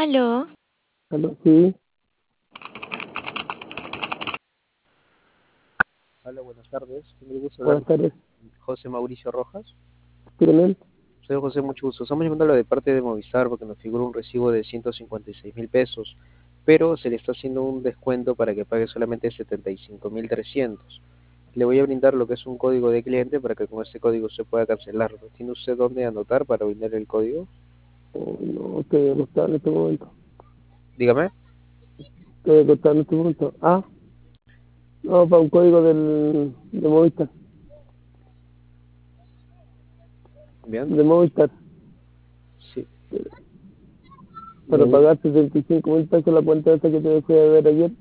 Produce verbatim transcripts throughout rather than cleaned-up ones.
Aló, Aló, sí, Hola, buenas tardes. Tengo el gusto de hablar buenas tardes. con José Mauricio Rojas. Dígame. Soy José, mucho gusto. Estamos llamándolo de parte de Movistar porque nos figura un recibo de ciento cincuenta y seis mil pesos, pero se le está haciendo un descuento para que pague solamente setenta y cinco mil trescientos. Le voy a brindar lo que es un código de cliente para que con ese código se pueda cancelarlo. ¿Tiene usted dónde anotar para brindar el código? Oh, no, estoy acostado en este momento. Dígame. Estoy acostado en este momento. Ah, no, para un código del, de Movistar. Bien. De Movistar. Sí. Para Le- pagar setenta y cinco mil pesos la cuenta esa que te dejé de ver ayer.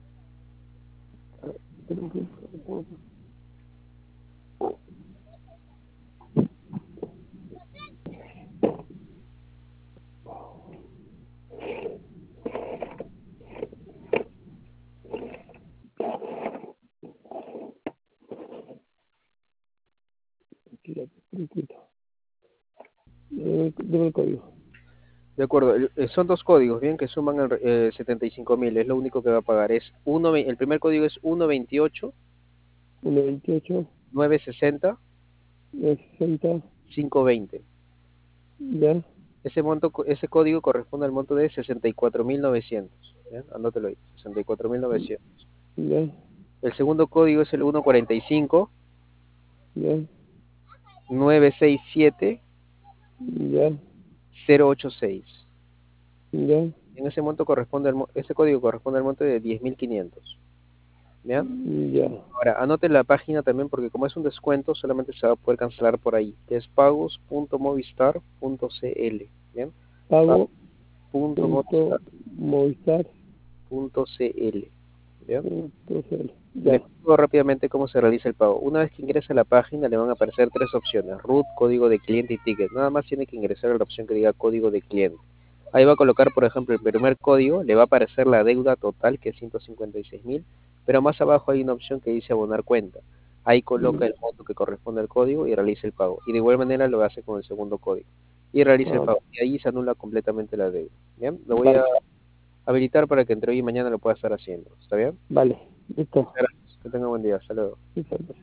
Tranquilo, tranquilo. Deme deme el código. De acuerdo, el- eh, son dos códigos, bien, que suman el, eh, setenta y cinco mil, es lo único que va a pagar. Es uno, el primer código es uno veintiocho uno veintiocho, nueve sesenta sesenta, cinco veinte. ya, Ese monto, co- ese código corresponde al monto de sesenta y cuatro mil novecientos. ¿Bien? Anótelo ahí, sesenta y cuatro mil novecientos. ya, El segundo código es el uno cuarenta y cinco ya, nueve sesenta y siete ya, cero ochenta y seis. ya, En ese monto corresponde al, mo- ese código corresponde al monto de diez mil quinientos. ¿Bien? ya. Ahora, anote la página también porque como es un descuento, solamente se va a poder cancelar por ahí, que es pagos punto movistar punto cl. ¿Bien? Pago punto pagos punto movistar Movistar punto cl. ¿Bien? punto cl. Le Ya. explico rápidamente cómo se realiza el pago. Una vez que ingrese a la página, le van a aparecer tres opciones: root, código de cliente y ticket. Nada más tiene que ingresar a la opción que diga código de cliente. Ahí va a colocar, por ejemplo, el primer código, le va a aparecer la deuda total, que es ciento cincuenta y seis mil, pero más abajo hay una opción que dice abonar cuenta. Ahí coloca el monto que corresponde al código y realiza el pago. Y de igual manera lo hace con el segundo código. Y realiza el Ah, pago. Y ahí se anula completamente la deuda. ¿Bien? Lo voy a vale, habilitar para que entre hoy y mañana lo pueda estar haciendo. ¿Está bien? vale. Listo. Gracias. Que tenga buen día. Hasta luego. Listo.